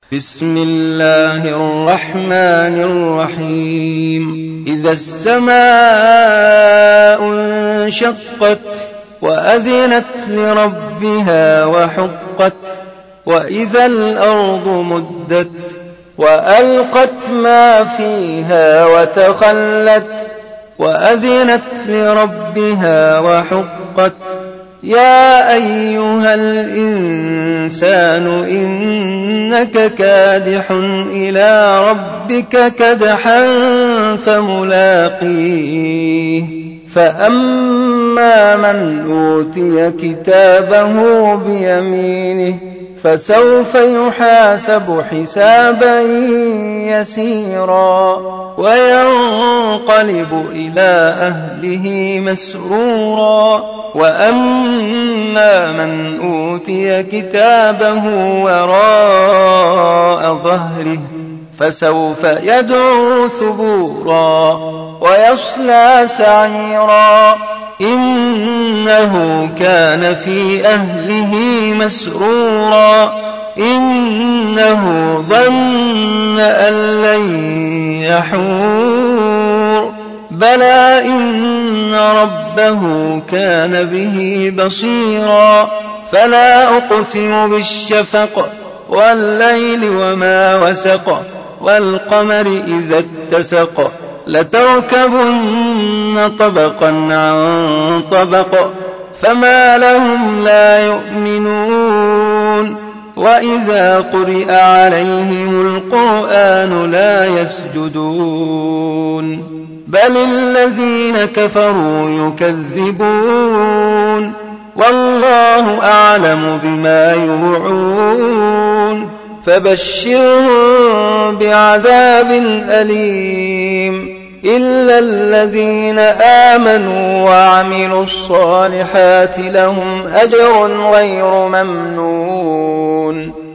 بسم الله الرحمن الرحيم إذا السماء انشقت وأذنت لربها وحقت وإذا الأرض مدت وألقت ما فيها وتخلت وأذنت لربها وحقت يا أيها الإنسان إنك كادح إلى ربك كدحا فملاقيه فأما من أوتي كتابه بيمينه فسوف يحاسب حسابا يسيرا وينقلب إلى أهله مسرورا وأما من أوتي كتابه وراء ظهره فسوف يدعو ثبورا ويصلى سعيرا إنه كان في أهله مسرورا إنه ظن أن لن يحور بلى إن ربه كان به بصيرا فلا أقسم بالشفق والليل وما وسق والقمر إذا اتسق لتركبن طبقا عن طبق فما لهم لا يؤمنون وإذا قرئ عليهم القرآن لا يسجدون بل الذين كفروا يكذبون والله أعلم بما يوعون فبشرهم بعذاب أليم إلا الذين آمنوا وعملوا الصالحات لهم أجر غير ممنون